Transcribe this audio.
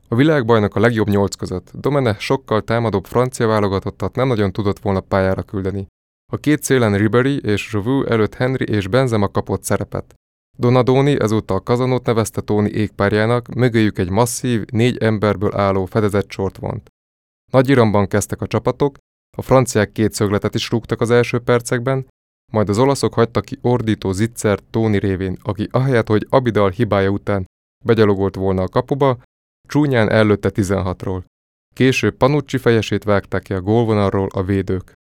A világbajnok a legjobb 8 között. Domenech sokkal támadóbb francia válogatottat nem nagyon tudott volna pályára küldeni. A két szélen Ribéry és Giroud előtt Henry és Benzema kapott szerepet. Donadoni ezúttal Kazanót nevezte Toni égpárjának, mögéjük egy masszív, 4 emberből álló fedezett sort vont. Nagy iramban kezdtek a csapatok, a franciák 2 szögletet is rúgtak az első percekben, majd az olaszok hagytak ki ordító zicsert Toni révén, aki ahelyett, hogy Abidal hibája után begyalogolt volna a kapuba, csúnyán ellőtte 16-ról. Később Panucci fejesét vágták ki a gólvonalról a védők.